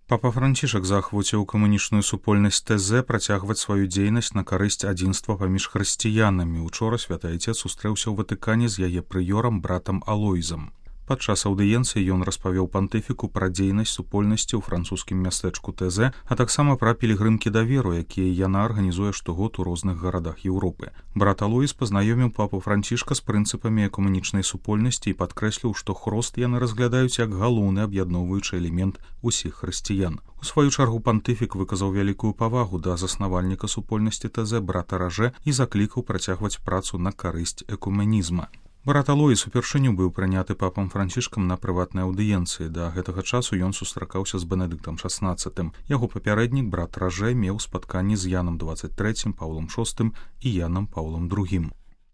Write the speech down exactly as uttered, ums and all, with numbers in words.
Папа Францішак заахвоціў камунічную супольнасць ТЗ працягваць сваю дзейнасць на карысць адзінства паміж хрысціянамі. Учора святы Айцец сустрэўся ў Ватыкане з яе прыёрам братам Алойзам. Падчас аўдыенцыі ён распавёў пантыфіку пра дзейнасць супольнасці ў французскім мястэчку ТЗ, а таксама пра пілігрымкі даверу, якія яна арганізуе штогод у розных гарадах Еўропы. Брат Алойз пазнаёміў папу Францішка з прынцыпамі экумэнічнай супольнасці і падкрэсліў, што хрост яны разглядаюць як галоўны аб'ядноўваючы элемент усіх хрысціян. У сваю чаргу пантыфік выказаў вялікую павагу да заснавальніка супольнасці ТЗ брата Ражэ і заклікаў працягваць працу на карысць экумэнізма. Брат Алойз упершыню быў прыняты папам Францішкам на прыватнай аўдыенцыі. Да гэтага часу ён сустракаўся з Бенедыктам шаснаццатым. Яго папярэднік, брат Ражэ, меў спатканні з Янам дваццаць трэцім, Паўлам шостым і Янам Паўлам другім.